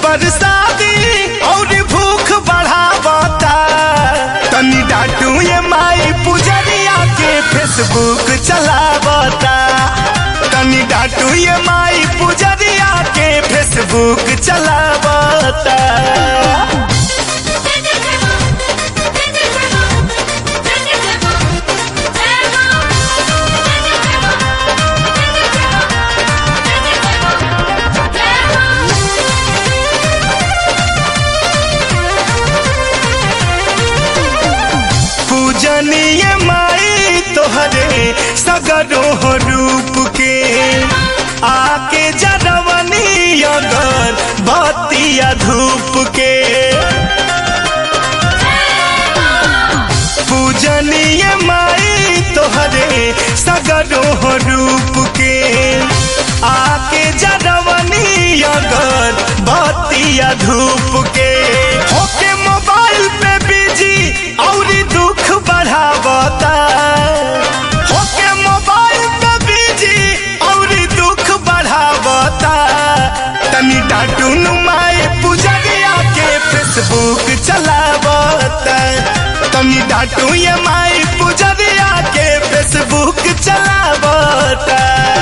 बरसाती और भूख बढ़ावता। तनी डांटू ये माई पुजरिया के फेसबुक चलावता। तनी डांटू ये माई पुजरिया के फेसबुक चलावता। पूजनीय माई तोहरे सगरो रूप के आके जरवनी अगर बतिया धूप के। पूजनीय माई तोहरे सगरो रूप के आके जरवनी अगर बतिया धूप के। होके मोबाइल पे बिजी और दुख बढ़ावता। होके मोबाइल पे बिजी और दुख बढ़ावता। तनी डांटू माई पुजरिया के फेसबुक चलावता। तनी डांटू ये माई पुजरिया के फेसबुक चलावता।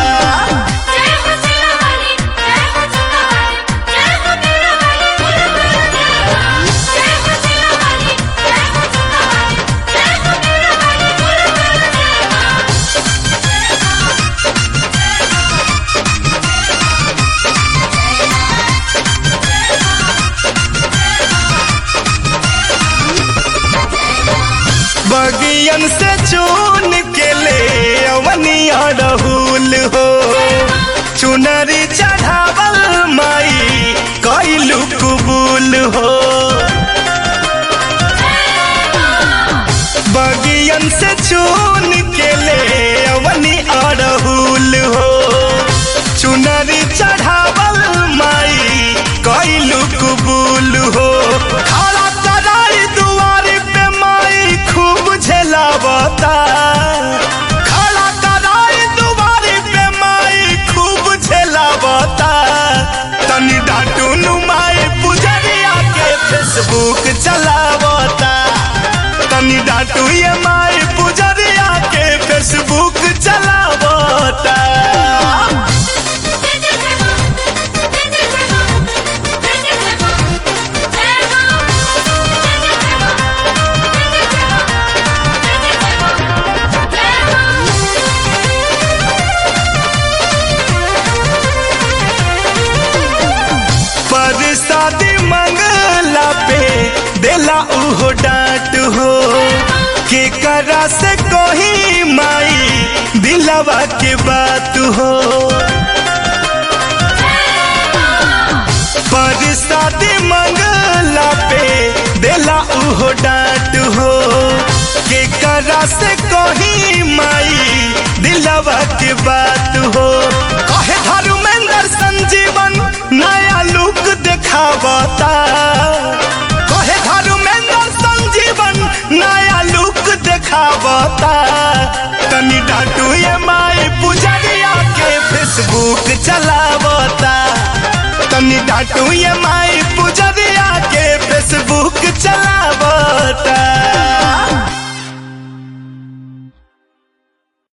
बगियन से चुन के ले अवनी अड़हुल हो। चुनरी चढ़ावल माई कैलू कबूल हो। बगियन से चुन के ले अवनी अड़हुल हो। चुनरी चढ़ावल माई कैलू कबूल हो। खड़ा कराई दुआरी पे माई खूब झेलावता। खड़ा कराई दुआरी पे माई खूब झेलावता। तनी डांटू माई पुजरिया के फेसबुक चलावता। तनी डांटू ये माई पुजरिया के फेसबुक चलावता। शादी मंगला पे देला उहो डांट हो। के करा से कोही माई दिलवा के बात हो। पर शादी मंगला पे देला उहो डांट हो। के करा से कोही माई दिलवा के बात हो। कहे धर्मेंद्र संजीवन नया लुक दिखावता। कहे धर्मेंद्र संजीवन नया लुक दिखावता। तनी डांटू ये माई पुजरिया के फेसबुक चलावता। तनी डांटू ये माई